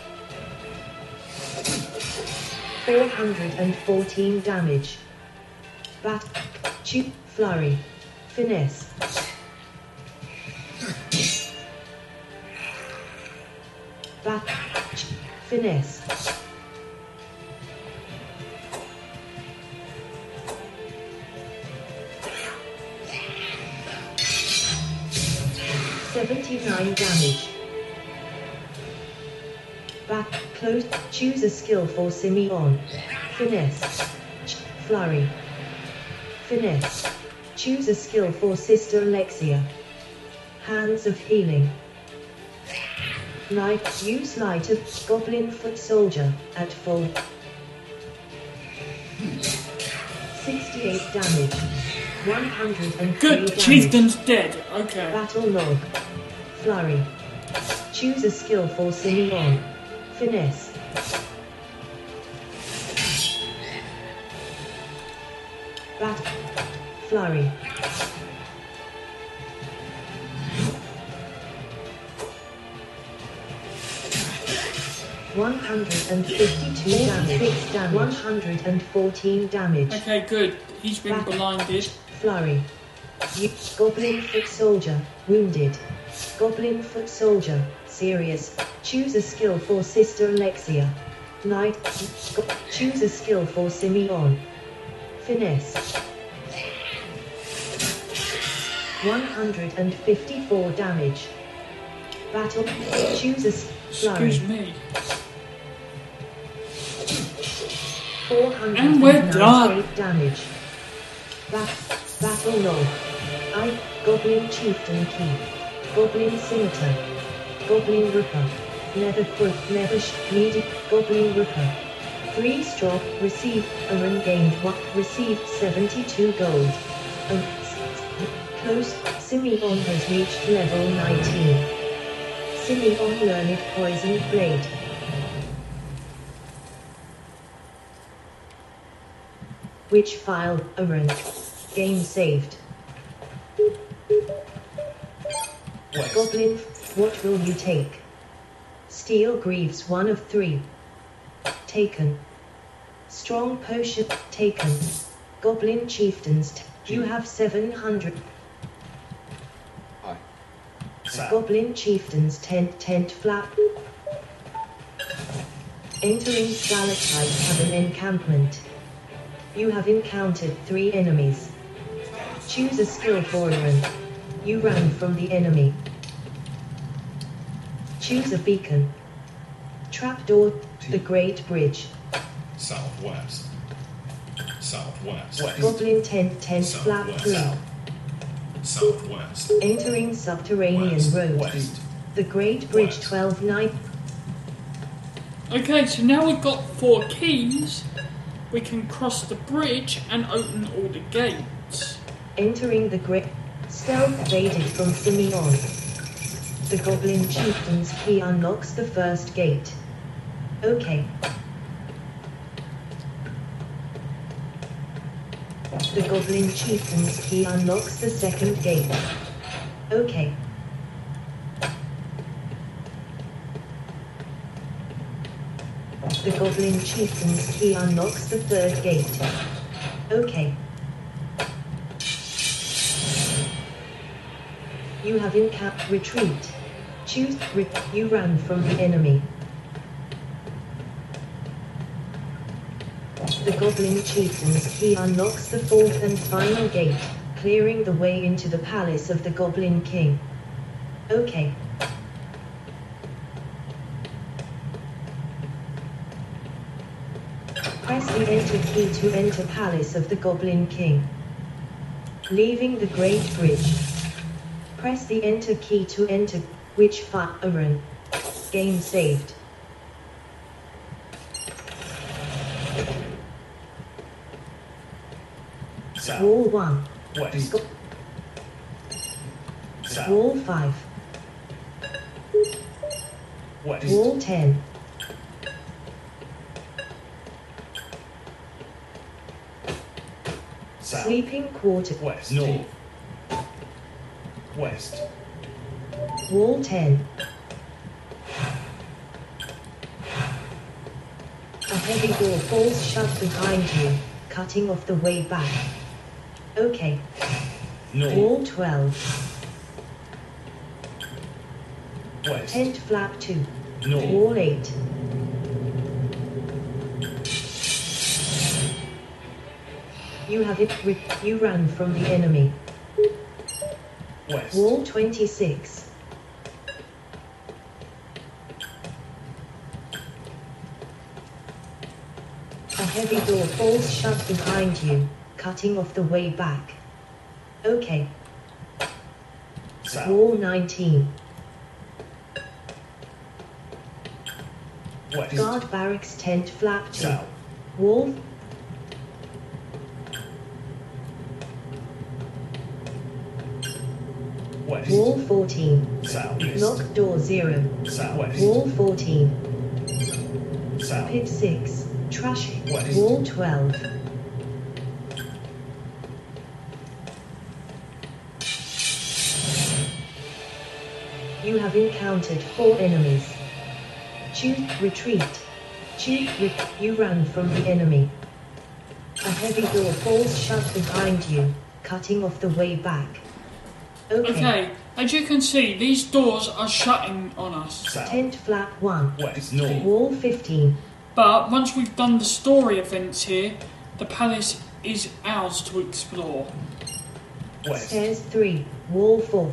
414 damage. Bat. Flurry. Finesse. Bat. Finesse. $79 damage. Back, close, choose a skill for Simeon. Finesse. Flurry. Finesse. Choose a skill for Sister Alexia. Hands of Healing. Light, use Light of Goblin Foot Soldier, at full. 68 damage. 103 Good, damage. chieftain's dead. Okay. Battle log. Flurry. Choose a skill for Simeon. Finesse. Flurry. $152 damage. 114 damage. Okay, good. He's been blinded. Flurry. Goblin Foot Soldier, wounded. Goblin Foot Soldier, serious. Choose a skill for Sister Alexia. Knight. Choose a skill for Simeon. Finesse. 154 damage. Battle. Choose a flurry. Excuse me. 498 damage. Battle log. Goblin Chieftain Key. Goblin Scimitar. Goblin Ripper. Needed. Goblin Ripper. 3 stroke. Received. Aran gained 1. Received 72 gold. Close. Simeon has reached level 19. Simeon learned Poison Blade. Which file? Aran. Game saved. West. Goblin, what will you take? Steel Greaves 1 of 3. Taken. Strong Potion, taken. Goblin Chieftains, you have 700. Aye. South. Goblin Chieftains tent flap. Entering stalactites have an encampment. You have encountered 3 enemies. Choose a skill for Aran. You ran from the enemy. Choose a beacon. Trapdoor, the Great Bridge. Southwest. Southwest. West. Goblin tent flap Southwest. 3. Southwest. Entering subterranean West. road. West. The Great Bridge West. 12 9. Okay, so now we've got 4 keys. We can cross the bridge and open all the gates. Entering the Great. Stealth evaded from Simeon. The Goblin Chieftain's key unlocks the first gate. Okay. The Goblin Chieftain's key unlocks the second gate. Okay. The Goblin Chieftain's key unlocks the third gate. Okay. You have encamped. Retreat. Choose. You ran from the enemy. The Goblin Chieftain's key unlocks the fourth and final gate, clearing the way into the palace of the Goblin King. Okay. Press the enter key to enter palace of the Goblin King. Leaving the Great Bridge. Press the enter key to enter which Aran. Game saved. South. Wall 1. West. South. Wall 5. West. Wall 10. South. Sleeping quarter. West. North. West. Wall 10. A heavy door falls shut behind you, cutting off the way back. Okay. North. Wall 12. West. Tent flap 2. North. Wall 8. You have it. You ran from the enemy. West. Wall 26. heavy door falls shut behind you, cutting off the way back. Okay. South. Wall 19. West. Guard barracks tent flap 2. South. Wall. West. Wall 14. South. East. Lock door 0. Southwest. Wall 14. South. Pit 6. Trash. West. Wall 12. You have encountered 4 enemies. Choose retreat. You run from the enemy. A heavy door falls shut behind you, cutting off the way back. Okay, as you can see, these doors are shutting on us. South. Tent flap 1. West. North. Wall 15. But once we've done the story events here, the palace is ours to explore. West. Stairs 3. Wall 4.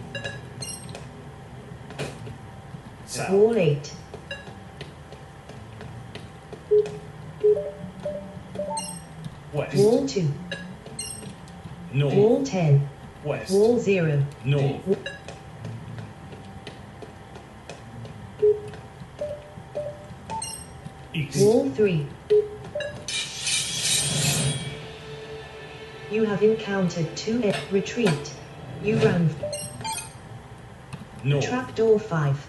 South. Wall 8. West. Wall 2. North. Wall 10. West. Wall 0. North. East. Wall 3. You have encountered 2 retreat. You run. North. Trapdoor 5.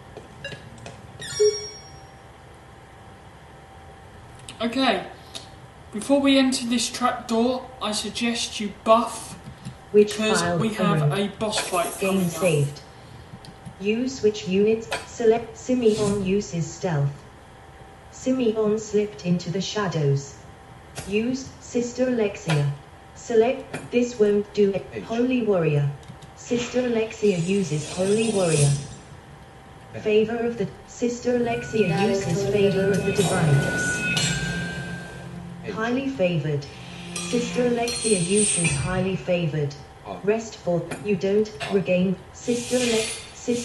Okay, before we enter this trapdoor, I suggest you buff Which because file we have command? a boss fight Game coming up. saved. Use switch units. Select Simeon uses stealth. Simeon slipped into the shadows. Use Sister Alexia. Select this won't do it. H. Holy Warrior. Sister Alexia uses Holy Warrior. Favor of the Sister Alexia uses Favor of the Divine. H. Highly favored. Sister Alexia uses highly favored. R. Rest for you don't regain. Sister Alexia.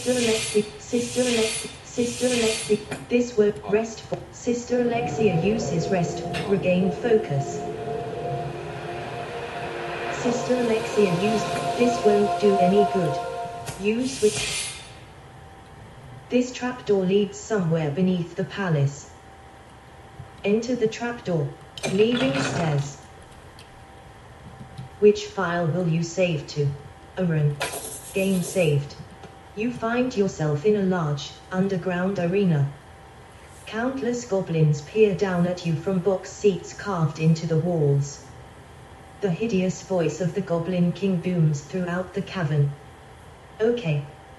This word rest for Sister Alexia uses rest. Regain focus. Sister Alexia used this won't do any good. Use switch. This trapdoor leads somewhere beneath the palace. Enter the trapdoor, leaving stairs. Which file will you save to? Aaron. Game saved. You find yourself in a large, underground arena. Countless goblins peer down at you from box seats carved into the walls. The hideous voice of the Goblin King booms throughout the cavern. Okay.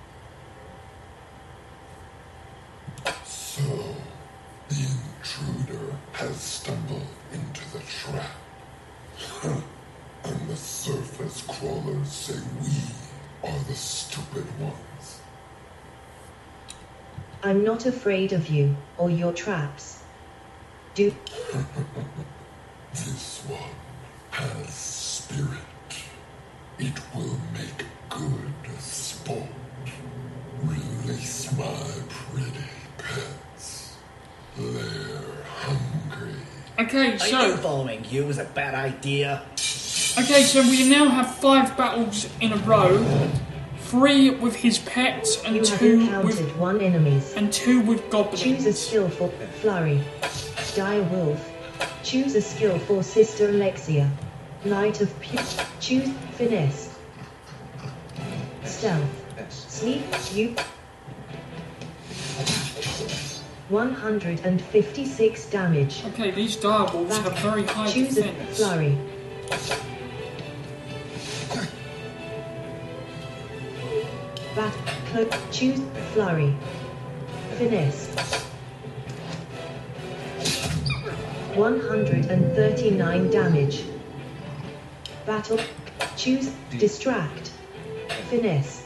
So, the intruder has stumbled into the trap. And the surface crawlers say we are the stupid ones. I'm not afraid of you, or your traps. Do This one has spirit. It will make good sport. Release my pretty pets. They're hungry. Okay, I knew so following you was a bad idea. we now have 5 battles in a row. 3 with his pets you and have 2 encountered with 1 enemies. goblins. Choose a skill for Flurry. Dire Wolf. Choose a skill for Sister Alexia. Light of Peace. Choose Finesse. Stealth. S. Sneak. You. 156 damage. Okay, these direwolves have very high Choose a defense. Flurry. Bat. Cloak. Choose Flurry. Finesse. 139 damage. Battle. Choose Distract. Finesse.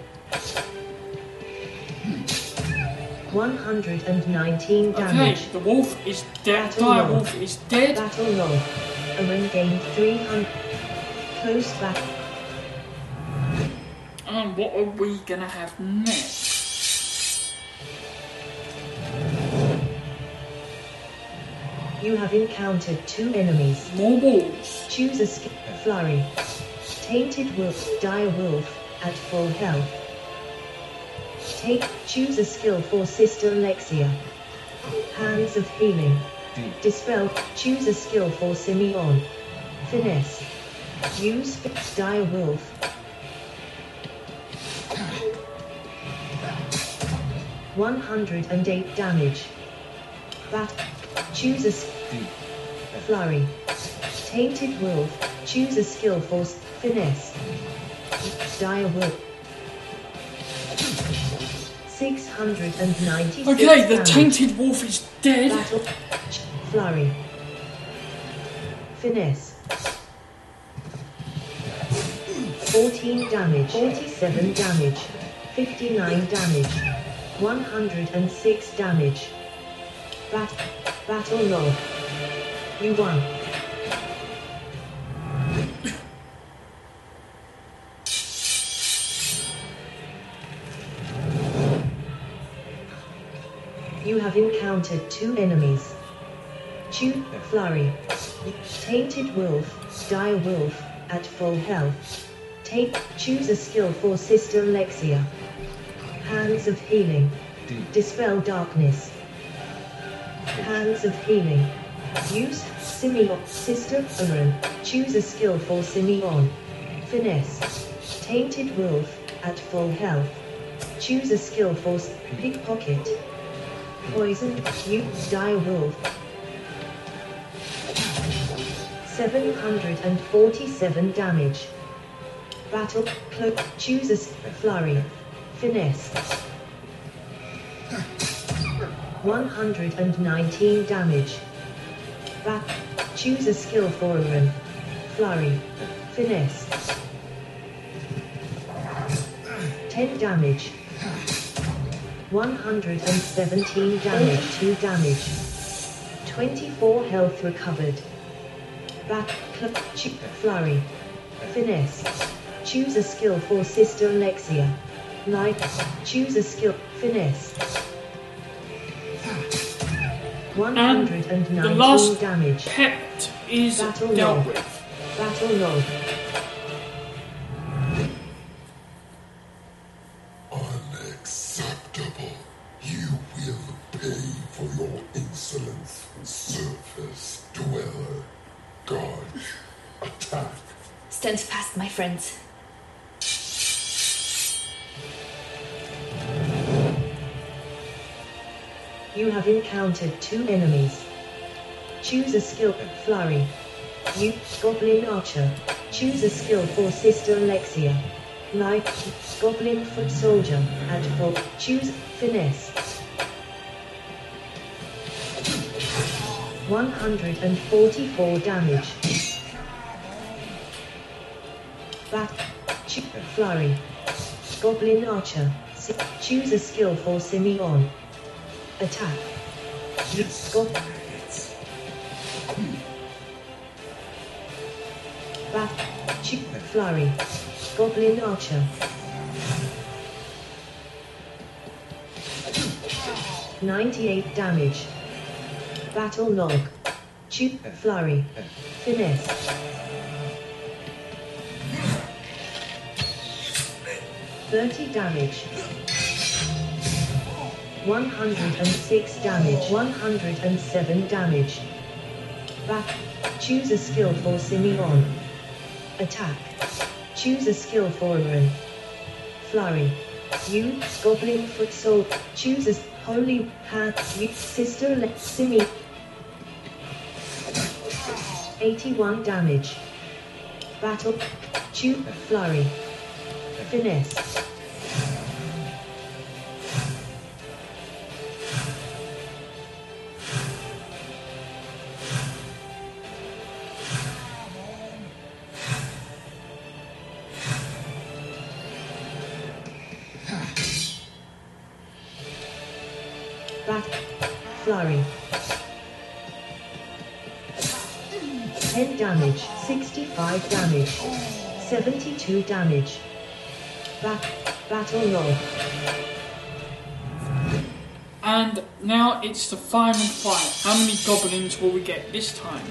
119 Okay, damage. the wolf is dead. Battle log. Direwolf is dead. Battle log. Aaron gained 300. Close back. And what are we gonna have next? You have encountered 2 enemies. More balls. Choose a skill. Flurry. Tainted Wolf. Dire Wolf. At full health. Choose a skill for Sister Alexia. Hands of Healing. D. Dispel. Choose a skill for Simeon. Finesse. Use Dire Wolf. $108 damage. Choose a D. Flurry. Tainted Wolf. Choose a skill for Finesse. Dire Wolf. 696 Okay, the damage. tainted wolf is dead. Battle. Flurry. Finesse. 14 damage. 47 damage. 59 damage. 106 damage. Battle log. You won. You have encountered 2 enemies. Choose Flurry. Tainted Wolf. Dire Wolf. At full health. Choose a skill for Sister Alexia. Hands of Healing. D. Dispel Darkness. Hands of Healing. Use Simeon. Sister Aaron. Choose a skill for Simeon. Finesse. Tainted Wolf. At full health. Choose a skill for Pickpocket. Poison. Use Dire Wolf. 747 damage. Battle. Cloak. Choose a Flurry. Finesse. 119 damage. Choose a skill for Aaron. Flurry. Finesse. 10 damage. 117 damage. 2 damage. 24 health recovered. Flurry. Finesse. Choose a skill for Sister Alexia. Light. Choose a skill. Finesse. 119 The last damage. pet is Battle dealt log. with. Battle log. Unacceptable. You will pay for your insolence, surface dweller. Dodge. Attack. Stand fast, my friends. You have encountered 2 enemies. Choose a skill. Flurry. You, Goblin Archer. Choose a skill for Sister Alexia. Like, Goblin Foot Soldier. At full. Choose Finesse. 144 damage. Flurry. Goblin Archer. Choose a skill for Simeon. Attack. Flurry. Goblin Archer. 98 damage. Battle log. Flurry. Finesse. 30 damage. 106 damage. 107 damage. Choose a skill for Simeon. Attack. Choose a skill for Aaron. Flurry. You, Goblin Foot Soul. Choose a Holy Hand. Sister Simi. 81 damage. Battle. Flurry. Finesse. Flurry. 10 damage, 65 damage, 72 damage. Battle log. And now it's the final fight. How many goblins will we get this time?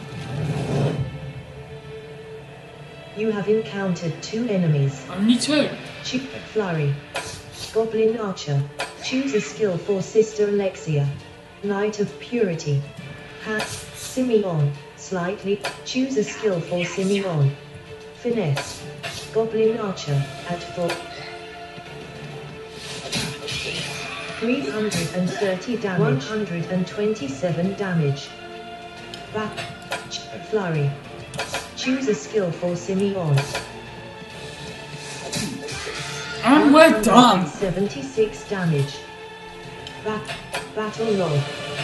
You have encountered 2 enemies. Only 2. Flurry. Goblin Archer. Choose a skill for Sister Alexia. Knight of Purity. Simeon. Slightly. Choose a skill for Simeon. Finesse. Goblin Archer. At full. 330 damage. 127 damage. Back. Flurry. Choose a skill for Simeon. And we're done! 76 damage. Battle log.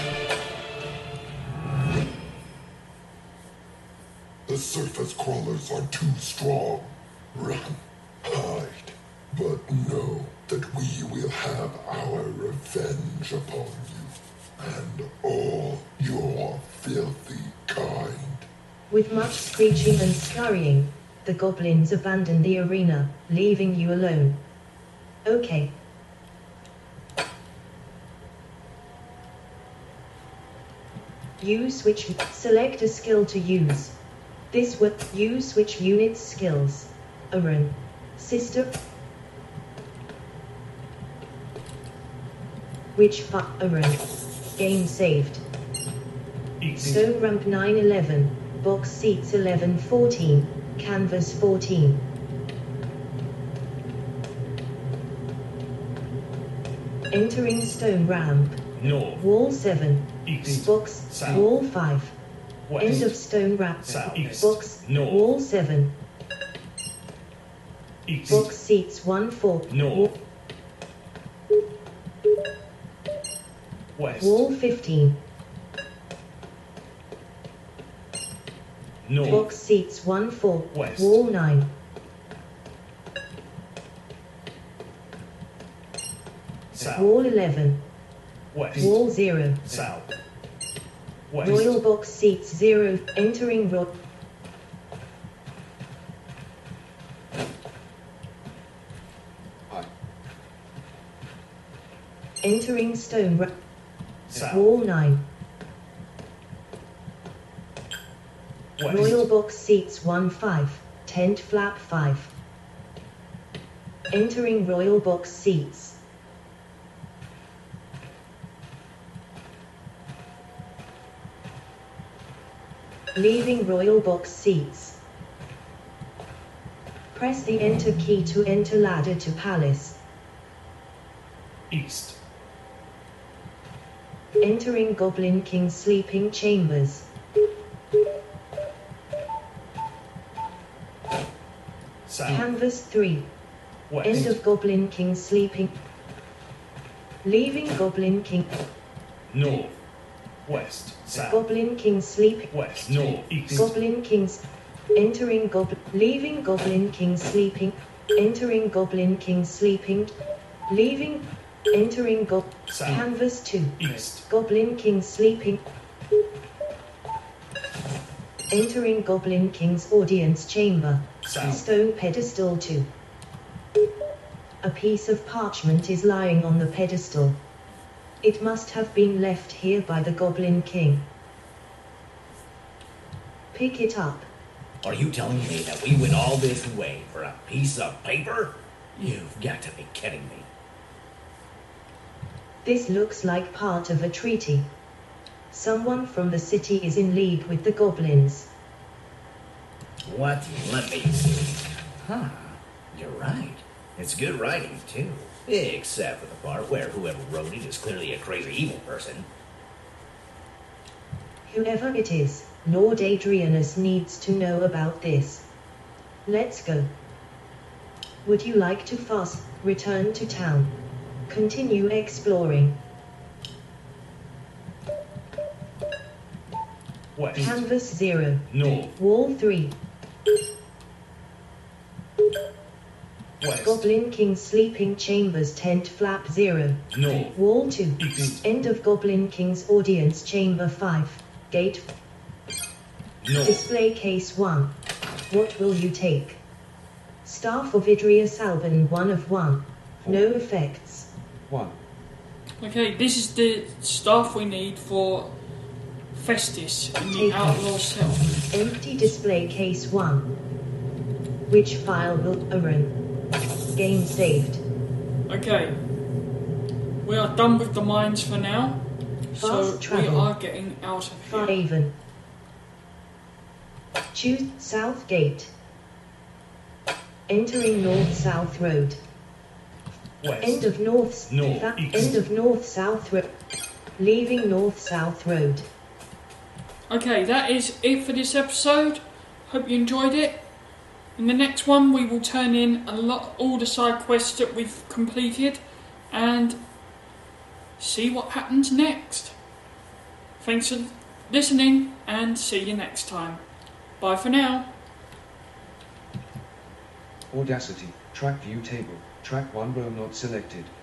The surface crawlers are too strong. Run, hide, but know that we will have our revenge upon you and all your filthy kind. With much screeching and scurrying, the goblins abandon the arena, leaving you alone. Okay. Select a skill to use. This will you switch units skills. Aaron. Sister. Aaron. Game saved. Stone ramp 911. Box seats 11-14. Canvas 14. Entering stone ramp. North. Wall 7. East. Box. South. Wall 5. West. End of stone ramp. South. East. Box. North. Wall 7. East. Box seats 1-4. North. West. Wall 15. North. Box seats 1-4. West. Wall 9. South. Wall 11. West. Wall 0. South. West. Royal box seats 0. Entering Entering stone ramp. South. Wall 9. West. Royal box seats 1-5. Tent flap 5. Entering royal box seats. Leaving royal box seats. Press the enter key to enter ladder to palace. East. Entering Goblin King's sleeping chambers. South. Canvas 3. West. End of Goblin King's sleeping. Leaving Goblin King. North. West. South. Goblin King's sleeping. West. North. East. Goblin King's. Entering Goblin. Leaving Goblin King's sleeping. Entering Goblin King's sleeping. Leaving. Entering South. Canvas 2. East. Goblin King sleeping. Entering Goblin King's audience chamber. South. Stone pedestal 2. A piece of parchment is lying on the pedestal. It must have been left here by the Goblin King. Pick it up. Are you telling me that we went all this way for a piece of paper? You've got to be kidding me. This looks like part of a treaty. Someone from the city is in league with the goblins. What? Let me see. Huh. You're right. It's good writing, too. Except for the part where whoever wrote it is clearly a crazy evil person. Whoever it is, Lord Adrianus needs to know about this. Let's go. Would you like to return to town? Continue exploring. West. Canvas 0. North. Wall 3. West. Goblin King's sleeping chambers tent flap 0. North. Wall 2. East. End of Goblin King's audience chamber 5. Gate. North. Display case 1. What will you take? Staff of Idrius Alban 1 of 1. No effects. 1. Okay, this is the stuff we need for Festus in the Take outlaw it. cell. Empty display case 1. Which file will run? Game saved. Okay, we are done with the mines for now, so Fast we travel. are getting out of here. Haven. Choose South Gate. Entering North-South Road. West. End of North. North, End east. of North-South Road. Leaving North-South Road. Okay, that is it for this episode. Hope you enjoyed it. In the next one, we will turn in all the side quests that we've completed and see what happens next. Thanks for listening and see you next time. Bye for now. Audacity. Track view table. Track 1 row not selected.